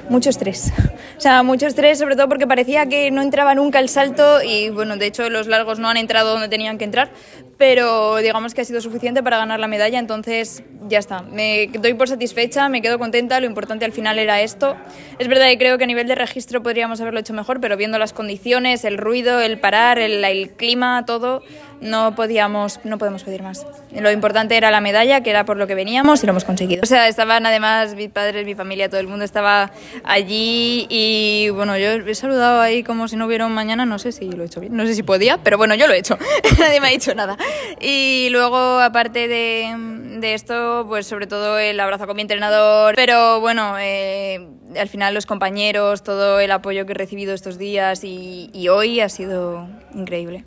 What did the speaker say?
mucho estrés. O sea, mucho estrés, sobre todo porque parecía que no entraba nunca el salto y, bueno, de hecho los largos no han entrado donde tenían que entrar, pero digamos que ha sido suficiente para ganar la medalla, entonces ya está. Me doy por satisfecha, me quedo contenta, lo importante al final era esto. Es verdad que creo que a nivel de registro podríamos haberlo hecho mejor, pero viendo las condiciones, el ruido, el parar, el clima, todo, no podemos pedir más. Lo importante era la medalla, que era por lo que veníamos y lo hemos conseguido. O sea, estaban además mis padres, mi familia, todo el mundo estaba allí y bueno, yo he saludado ahí como si no hubiera un mañana, no sé si lo he hecho bien, no sé si podía, pero bueno, yo lo he hecho, nadie me ha dicho nada. Y luego, aparte de esto, pues sobre todo el abrazo con mi entrenador, pero bueno, al final los compañeros, todo el apoyo que he recibido estos días y hoy ha sido increíble.